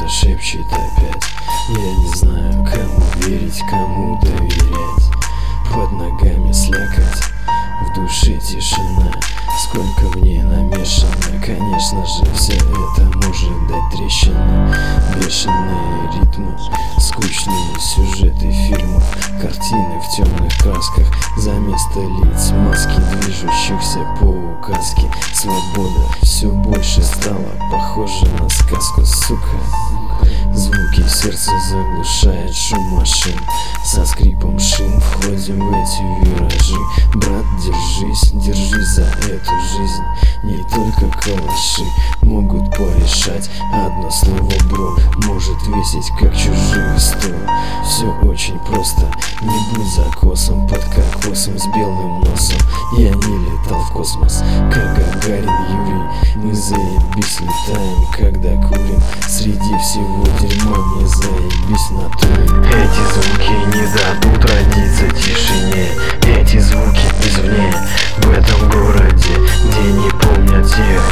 сердце шепчет опять. Я не знаю, кому верить, кому доверять. Под ногами слякоть, в душе тишина. Сколько в ней намешано, конечно же, все это может дать трещины. Бешеные ритмы, скучные сюжеты фильмов, картины в темных красках, за место лиц маски, движущихся по указке. Свобода все больше стала похожа на сказку, сука. Звуки сердца заглушает шум машин. Со скрипом шин входим в эти виражи. Брат, держись, держись за эту жизнь. Не только калаши могут порешать. Одно слово бро может весить как чужие 100. Все очень просто, не будь за косом, под кокосом с белым носом. Я не летал в космос, как Гагарин Юрий. Мы заебись летаем, когда курим. Среди всего дерьма мне заебись на туре. Эти звуки не дадут родиться тишине. Эти звуки извне, в этом городе, где не помнят тех,